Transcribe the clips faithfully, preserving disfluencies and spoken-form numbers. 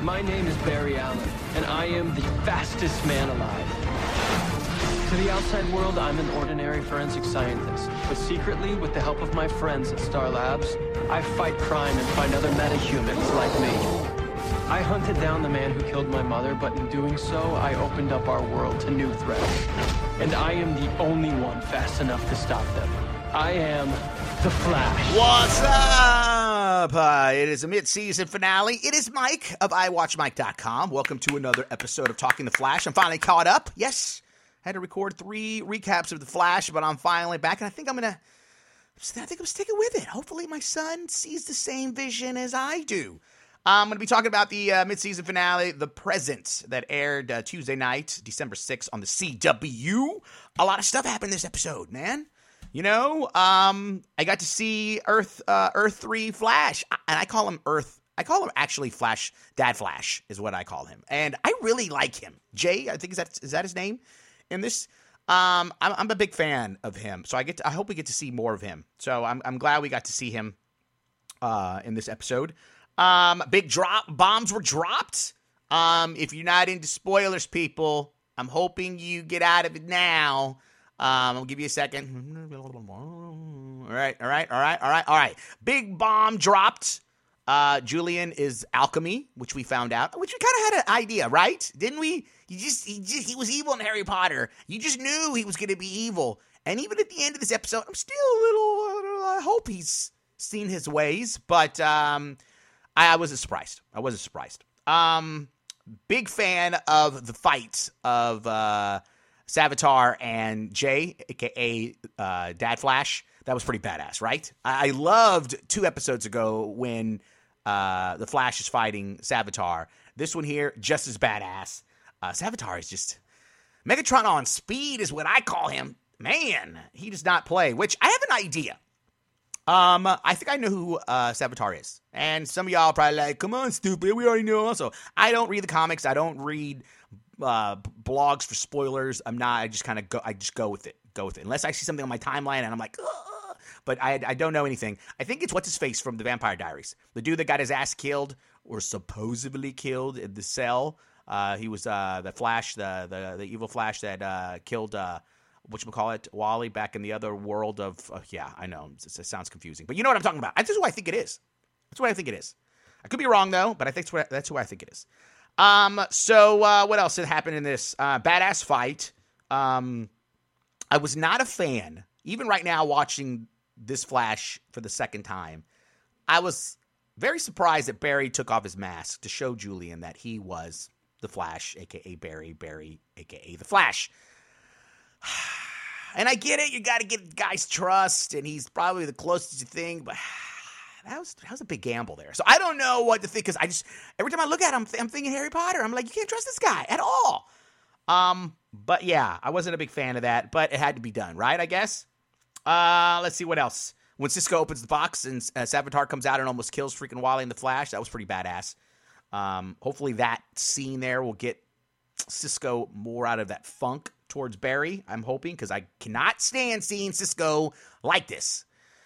My name is Barry Allen, and I am the fastest man alive. To the outside world, I'm an ordinary forensic scientist. But secretly, with the help of my friends at Star Labs, I fight crime and find other metahumans like me. I hunted down the man who killed my mother, but in doing so, I opened up our world to new threats. And I am the only one fast enough to stop them. I am the Flash. What's up? Uh, it is a mid-season finale. It is Mike of i watch mike dot com. Welcome to another episode of Talking the Flash. I'm finally caught up. Yes, I had to record three recaps of the Flash, but I'm finally back, and I think I'm gonna. I think I'm sticking with it. Hopefully, my son sees the same vision as I do. I'm going to be talking about the uh, mid-season finale, The Present, that aired uh, Tuesday night, December sixth on the C W. A lot of stuff happened this episode, man. You know, um, I got to see Earth uh, Earth three Flash, and I call him Earth. I call him actually Flash, Dad Flash is what I call him. And I really like him. Jay, I think is that is that his name in this? Um, I'm, I'm a big fan of him, so I get to, I hope we get to see more of him. So I'm I'm glad we got to see him uh, in this episode. Um, big drop bombs were dropped. Um, if you're not into spoilers, people, I'm hoping you get out of it now. Um, I'll give you a second. All right, all right, all right, all right, all right. Big bomb dropped. Uh, Julian is alchemy, which we found out, which we kind of had an idea, right? Didn't we? He just, he just, he was evil in Harry Potter. You just knew he was going to be evil. And even at the end of this episode, I'm still a little, uh, I hope he's seen his ways, but, um, I, I wasn't surprised. I wasn't surprised. Um, big fan of the fight of, uh, Savitar and Jay, a k a. Uh, Dad Flash. That was pretty badass, right? I-, I loved two episodes ago when uh, the Flash is fighting Savitar. This one here, just as badass. Uh, Savitar is just... Megatron on speed is what I call him. Man, he does not play, which I have an idea. Um, I think I know who uh, Savitar is. And some of y'all are probably like, come on, stupid, we already know also. I don't read the comics. I don't read... Uh, blogs for spoilers. I'm not. I just kind of go. I just go with it. Go with it. Unless I see something on my timeline and I'm like, ugh. But I I don't know anything. I think it's what's his face from the Vampire Diaries, the dude that got his ass killed or supposedly killed in the cell. Uh, he was uh the Flash, the the the evil Flash that uh killed uh whatchamacallit, Wally back in the other world of. Uh, yeah, I know it, it sounds confusing, but you know what I'm talking about. That's who I think it is. That's what I think it is. I could be wrong though, but I think that's what, that's who I think it is. Um, so, uh, what else had happened in this, uh, badass fight? Um, I was not a fan, even right now watching this Flash for the second time. I was very surprised that Barry took off his mask to show Julian that he was the Flash, a k a. Barry, Barry, a k a the Flash. And I get it, you gotta get guys' trust, and he's probably the closest you think, but... That was, that was a big gamble there. So I don't know what to think, because I just, every time I look at him, I'm thinking Harry Potter. I'm like, you can't trust this guy at all. Um, but yeah, I wasn't a big fan of that, but it had to be done, right, I guess? Uh, let's see what else. When Cisco opens the box and uh, Savitar comes out and almost kills freaking Wally in the Flash, that was pretty badass. Um, hopefully that scene there will get Cisco more out of that funk towards Barry, I'm hoping, because I cannot stand seeing Cisco like this.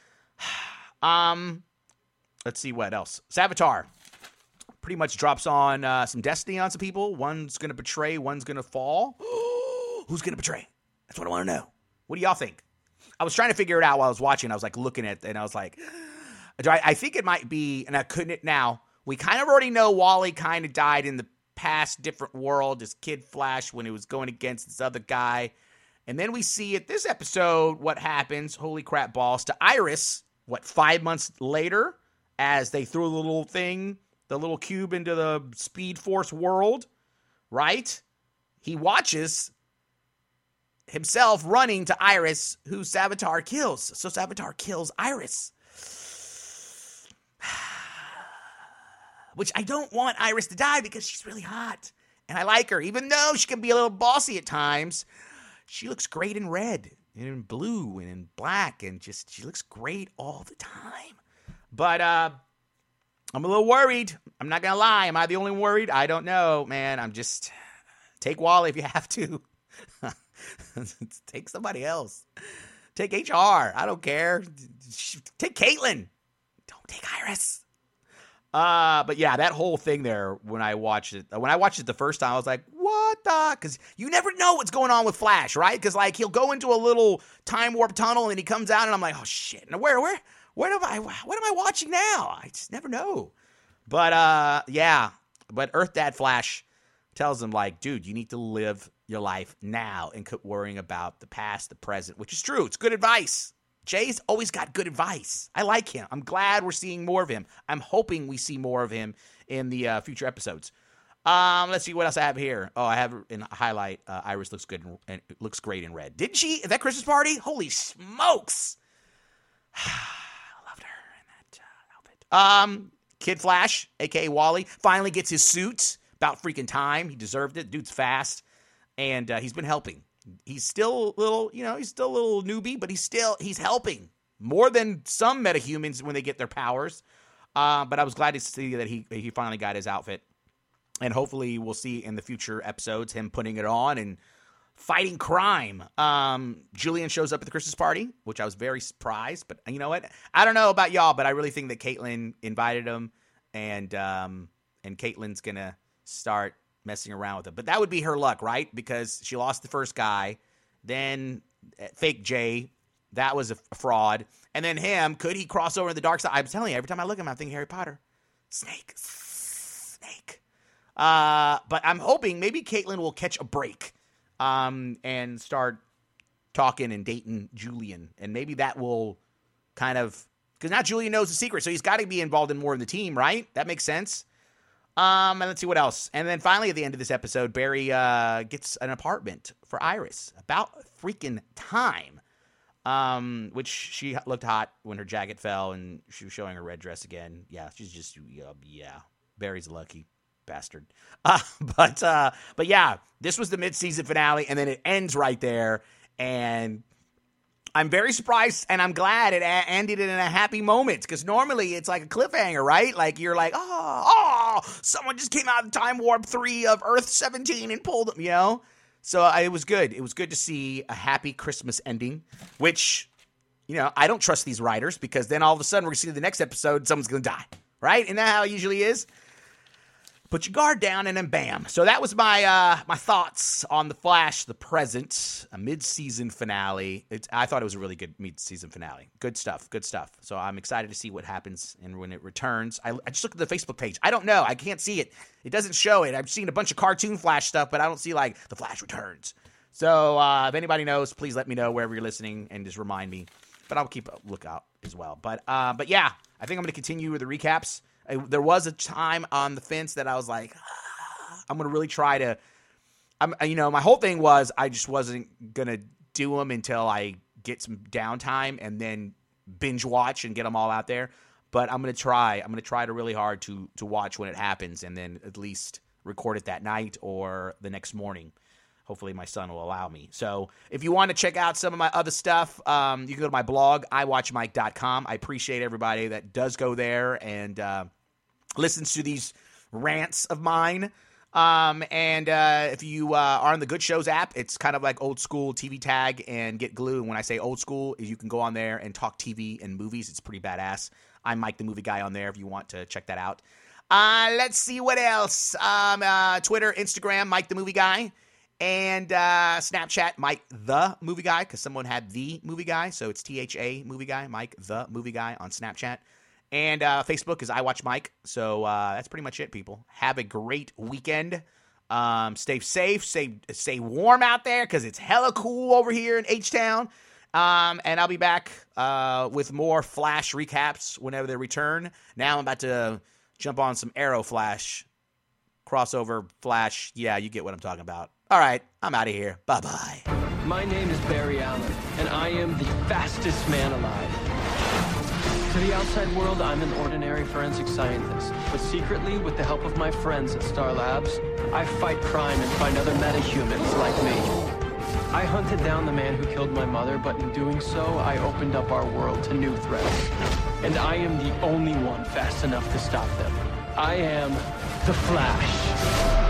um... Let's see what else. Savitar pretty much drops on uh, some destiny on some people. One's going to betray, one's going to fall. Who's going to betray? That's what I want to know. What do y'all think? I was trying to figure it out while I was watching. I was like looking at it, and I was like, I, I think it might be, and I couldn't now. We kind of already know Wally kind of died in the past different world as Kid Flash when he was going against this other guy. And then we see at this episode what happens, holy crap balls, to Iris, what, five months later? As they threw the little thing, the little cube into the Speed Force world, right? He watches himself running to Iris, who Savitar kills. So Savitar kills Iris. Which I don't want Iris to die because she's really hot. And I like her. Even though she can be a little bossy at times, she looks great in red and in blue and in black. And just, she looks great all the time. But uh, I'm a little worried. I'm not going to lie. Am I the only one worried? I don't know, man. I'm just... Take Wally if you have to. Take somebody else. Take H R. I don't care. Take Caitlin. Don't take Iris. Uh, but yeah, that whole thing there, when I watched it, when I watched it the first time, I was like, what the? Because you never know what's going on with Flash, right? Because, like, he'll go into a little time warp tunnel and he comes out and I'm like, oh, shit. Now, where, where, where am I, what am I watching now? I just never know. But, uh, yeah, but Earth Dad Flash tells him, like, dude, you need to live your life now and quit worrying about the past, the present, which is true. It's good advice. Jay's always got good advice. I like him. I'm glad we're seeing more of him. I'm hoping we see more of him in the uh, future episodes. Um, let's see what else I have here. Oh, I have in highlight. Uh, Iris looks good and looks great in red. Didn't she? At that Christmas party? Holy smokes! I loved her in that uh, outfit. Um, Kid Flash, aka Wally, finally gets his suit. About freaking time. He deserved it. Dude's fast, and uh, he's been helping. He's still a little, you know, he's still a little newbie, but he's still, he's helping more than some metahumans when they get their powers. Uh, but I was glad to see that he he finally got his outfit. And hopefully we'll see in the future episodes him putting it on and fighting crime. Um, Julian shows up at the Christmas party, which I was very surprised. But you know what? I don't know about y'all, but I really think that Caitlin invited him. And, um, and Caitlin's going to start messing around with it. But that would be her luck, right? Because she lost the first guy. Then fake Jay, that was a fraud. And then him, could he cross over to the dark side? I'm telling you, every time I look at him, I'm thinking Harry Potter. Snake. Snake. Uh, but I'm hoping maybe Caitlin will catch a break um, and start talking and dating Julian. And maybe that will kind of, because now Julian knows the secret, so he's got to be involved in more in the team, right? That makes sense. Um, and let's see what else. And then finally at the end of this episode, Barry uh, gets an apartment for Iris. About freaking time. Um, which she looked hot when her jacket fell and she was showing her red dress again. Yeah, she's just, uh, yeah, Barry's lucky bastard. Uh, but, uh, but yeah, this was the mid-season finale and then it ends right there. And I'm very surprised, and I'm glad it a- ended in a happy moment, because normally it's like a cliffhanger, right? Like, you're like, oh, oh, someone just came out of Time Warp three of Earth seventeen and pulled them, you know? So uh, it was good. It was good to see a happy Christmas ending, which, you know, I don't trust these writers, because then all of a sudden we're going to see the next episode, someone's going to die, right? Isn't that how it usually is? Put your guard down, and then bam. So that was my uh, my thoughts on The Flash, the present, a mid-season finale. It's, I thought it was a really good mid-season finale. Good stuff, good stuff. So I'm excited to see what happens and when it returns. I, I just looked at the Facebook page. I don't know. I can't see it. It doesn't show it. I've seen a bunch of cartoon Flash stuff, but I don't see, like, The Flash returns. So uh, if anybody knows, please let me know wherever you're listening and just remind me. But I'll keep a lookout as well. But, uh, but yeah, I think I'm going to continue with the recaps. I, there was a time on the fence that I was like, ah, I'm going to really try to, I'm, you know, my whole thing was I just wasn't going to do them until I get some downtime and then binge watch and get them all out there. But I'm going to try, I'm going to try to really hard to, to watch when it happens and then at least record it that night or the next morning. Hopefully my son will allow me. So if you want to check out some of my other stuff, um, you can go to my blog, i watch mike dot com. I appreciate everybody that does go there and uh, listens to these rants of mine. Um, and uh, if you uh, are on the Good Shows app, it's kind of like old school T V Tag and Get Glue. And when I say old school, you can go on there and talk T V and movies. It's pretty badass. I'm Mike the Movie Guy on there if you want to check that out. Uh, let's see what else. Um, uh, Twitter, Instagram, Mike the Movie Guy. And uh, Snapchat, Mike the Movie Guy, because someone had the Movie Guy, so it's T H A Movie Guy, Mike the Movie Guy on Snapchat. And uh, Facebook is I Watch Mike. So uh, that's pretty much it, people. Have a great weekend. Um, stay safe, stay stay warm out there, because it's hella cool over here in H-Town. Um, and I'll be back uh, with more Flash recaps whenever they return. Now I'm about to jump on some Arrow Flash, crossover Flash. Yeah, you get what I'm talking about. All right, I'm out of here. Bye-bye. My name is Barry Allen, and I am the fastest man alive. To the outside world, I'm an ordinary forensic scientist. But secretly, with the help of my friends at Star Labs, I fight crime and find other metahumans like me. I hunted down the man who killed my mother, but in doing so, I opened up our world to new threats. And I am the only one fast enough to stop them. I am the Flash.